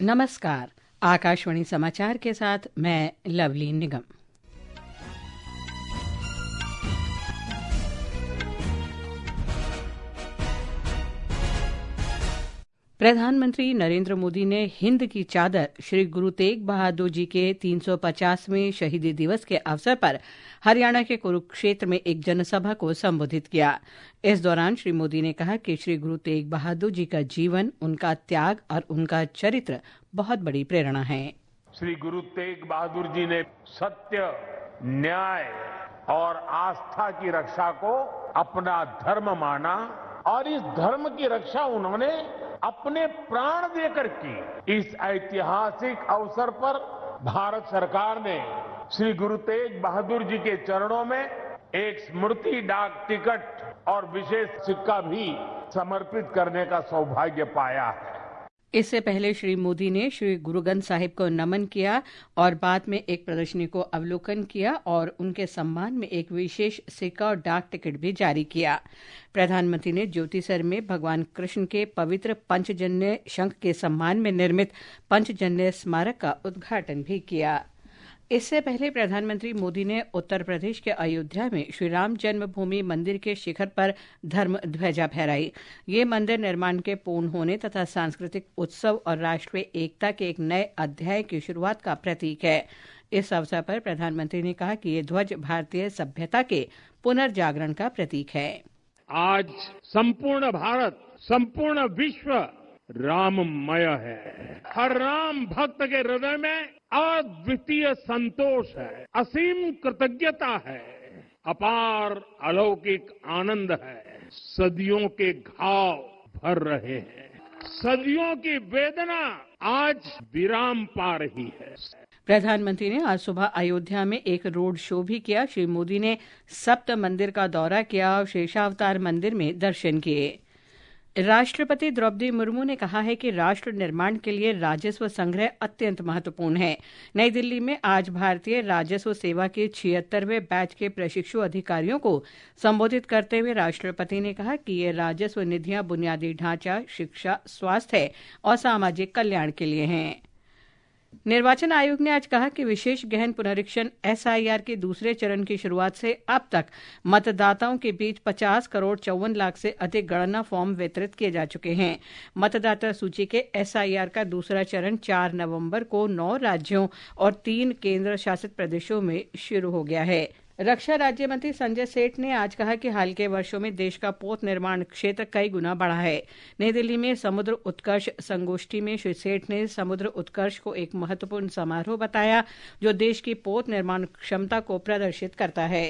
नमस्कार। आकाशवाणी समाचार के साथ मैं लवली निगम। प्रधानमंत्री नरेंद्र मोदी ने हिंद की चादर श्री गुरु तेग बहादुर जी के 350वें शहीदी दिवस के अवसर पर हरियाणा के कुरुक्षेत्र में एक जनसभा को संबोधित किया। इस दौरान श्री मोदी ने कहा कि श्री गुरु तेग बहादुर जी का जीवन, उनका त्याग और उनका चरित्र बहुत बड़ी प्रेरणा है। श्री गुरु तेग बहादुर जी ने सत्य, न्याय और आस्था की रक्षा को अपना धर्म माना और इस धर्म की रक्षा उन्होंने अपने प्राण देकर की। इस ऐतिहासिक अवसर पर भारत सरकार ने श्री गुरु तेग बहादुर जी के चरणों में एक स्मृति डाक टिकट और विशेष सिक्का भी समर्पित करने का सौभाग्य पाया है। इससे पहले श्री मोदी ने श्री गुरु ग्रंथ साहिब को नमन किया और बाद में एक प्रदर्शनी को अवलोकन किया और उनके सम्मान में एक विशेष सिक्का और डाक टिकट भी जारी किया। प्रधानमंत्री ने ज्योतिसर में भगवान कृष्ण के पवित्र पंचजन्य शंख के सम्मान में निर्मित पंचजन्य स्मारक का उद्घाटन भी किया। इससे पहले प्रधानमंत्री मोदी ने उत्तर प्रदेश के अयोध्या में श्री राम जन्मभूमि मंदिर के शिखर पर धर्म ध्वजा फहराई। ये मंदिर निर्माण के पूर्ण होने तथा सांस्कृतिक उत्सव और राष्ट्रीय एकता के एक नए अध्याय की शुरुआत का प्रतीक है। इस अवसर पर प्रधानमंत्री ने कहा कि ये ध्वज भारतीय सभ्यता के पुनर्जागरण का प्रतीक है। आज संपूर्ण भारत, संपूर्ण विश्व राममय है। हर राम भक्त के हृदय में अद्वितीय संतोष है, असीम कृतज्ञता है, अपार अलौकिक आनंद है। सदियों के घाव भर रहे हैं, सदियों की वेदना आज विराम पा रही है। प्रधानमंत्री ने आज सुबह अयोध्या में एक रोड शो भी किया। श्री मोदी ने सप्त मंदिर का दौरा किया और शेषावतार मंदिर में दर्शन किए। राष्ट्रपति द्रौपदी मुर्मू ने कहा है कि राष्ट्र निर्माण के लिए राजस्व संग्रह अत्यंत महत्वपूर्ण है। नई दिल्ली में आज भारतीय राजस्व सेवा के 76वें बैच के प्रशिक्षु अधिकारियों को संबोधित करते हुए राष्ट्रपति ने कहा कि ये राजस्व निधियां बुनियादी ढांचा, शिक्षा, स्वास्थ्य और सामाजिक कल्याण के लिए हैं। निर्वाचन आयोग ने आज कहा कि विशेष गहन पुनरीक्षण SIR के दूसरे चरण की शुरुआत से अब तक मतदाताओं के बीच 50,54,00,000 से अधिक गणना फॉर्म वितरित किए जा चुके हैं। मतदाता सूची के SIR का दूसरा चरण 4 नवंबर को 9 राज्यों और 3 केंद्र शासित प्रदेशों में शुरू हो गया है। रक्षा राज्य मंत्री संजय सेठ ने आज कहा कि हाल के वर्षों में देश का पोत निर्माण क्षेत्र कई गुना बढ़ा है। नई दिल्ली में समुद्र उत्कर्ष संगोष्ठी में श्री सेठ ने समुद्र उत्कर्ष को एक महत्वपूर्ण समारोह बताया जो देश की पोत निर्माण क्षमता को प्रदर्शित करता है।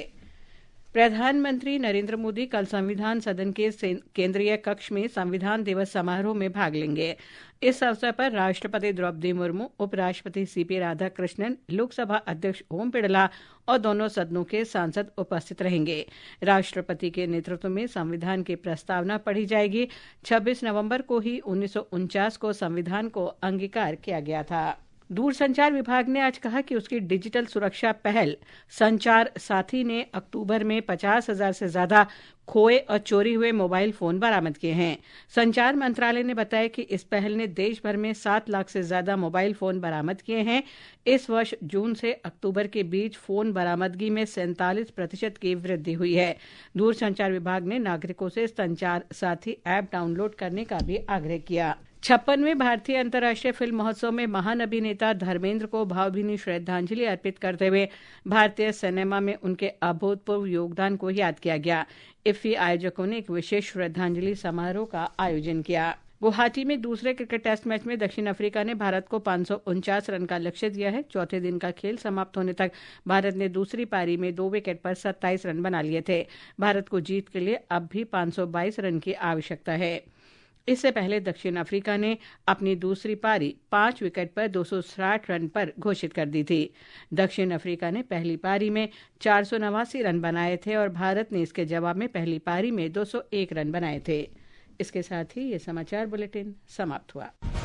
प्रधानमंत्री नरेंद्र मोदी कल संविधान सदन के केंद्रीय कक्ष में संविधान दिवस समारोह में भाग लेंगे। इस अवसर पर राष्ट्रपति द्रौपदी मुर्मू, उपराष्ट्रपति CP राधाकृष्णन, लोकसभा अध्यक्ष ओम बिड़ला और दोनों सदनों के सांसद उपस्थित रहेंगे। राष्ट्रपति के नेतृत्व में संविधान की प्रस्तावना पढ़ी जाएगी। 26 नवंबर को ही 1949 को संविधान को अंगीकार किया गया था। दूरसंचार विभाग ने आज कहा कि उसकी डिजिटल सुरक्षा पहल संचार साथी ने अक्टूबर में 50,000 से ज्यादा खोए और चोरी हुए मोबाइल फोन बरामद किए हैं। संचार मंत्रालय ने बताया कि इस पहल ने देश भर में 7 लाख से ज्यादा मोबाइल फोन बरामद किए हैं। इस वर्ष जून से अक्टूबर के बीच फोन बरामदगी में 47% की वृद्धि हुई है। दूरसंचार विभाग ने नागरिकों से संचार साथी ऐप डाउनलोड करने का भी आग्रह किया। 56वें भारतीय अंतर्राष्ट्रीय फिल्म महोत्सव में महान अभिनेता धर्मेंद्र को भावभीनी श्रद्धांजलि अर्पित करते हुए भारतीय सिनेमा में उनके अभूतपूर्व योगदान को याद किया गया। इफ्फी आयोजकों ने एक विशेष श्रद्धांजलि समारोह का आयोजन किया। गुवाहाटी में दूसरे क्रिकेट टेस्ट मैच में दक्षिण अफ्रीका ने भारत को 549 रन का लक्ष्य दिया है। चौथे दिन का खेल समाप्त होने तक भारत ने दूसरी पारी में 2 विकेट पर 27 रन बना लिए थे। भारत को जीत के लिए अब भी 522 रन की आवश्यकता है। इससे पहले दक्षिण अफ्रीका ने अपनी दूसरी पारी 5 विकेट पर 260 रन पर घोषित कर दी थी। दक्षिण अफ्रीका ने पहली पारी में 489 रन बनाए थे और भारत ने इसके जवाब में पहली पारी में 201 रन बनाए थे। इसके साथ ही ये समाचार बुलेटिन समाप्त हुआ।